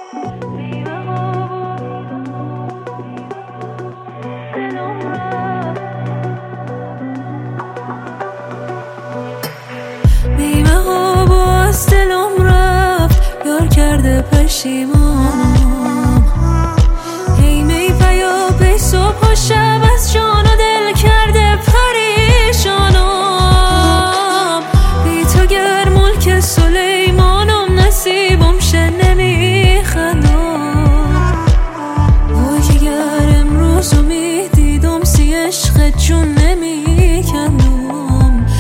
بیمه ها باز دلم رفت، یار کرده پشیمانم. هی می پیا پی صبح و شب از جان و دل کرده پریشانم. بی تو گر ملک سلیمانم، نصیبم شه نمیخندم. وای که گر امروزو میدیدم، سی عشق جون نمیکندم.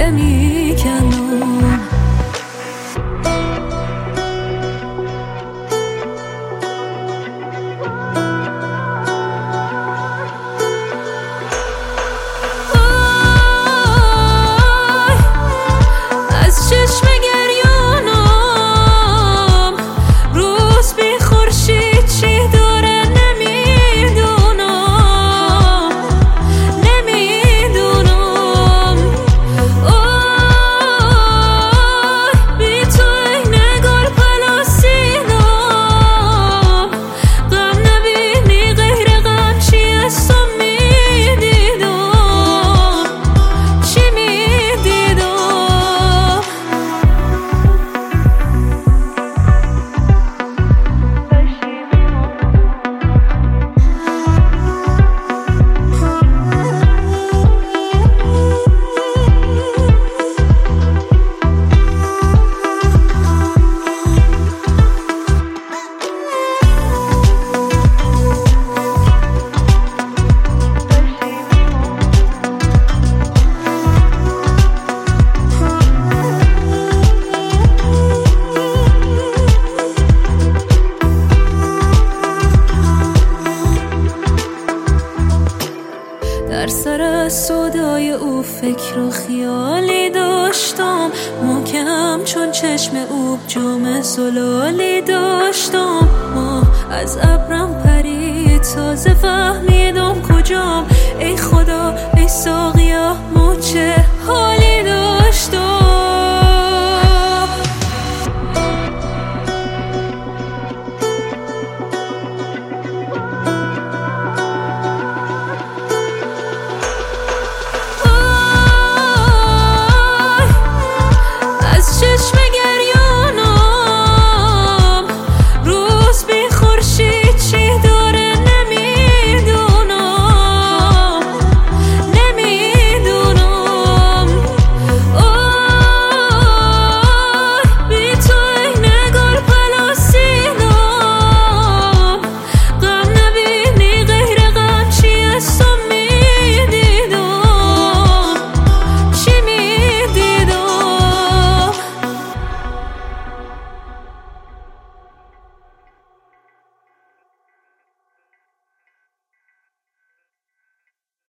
در سر از صدای او فکر و خیالی داشتم، محکم چون چشم او جام زلالی داشتم. ماه از ابرم پرید، تازه فهمیدم کجام. ای خدا ای ساقیا، ما چه حالی داشتم.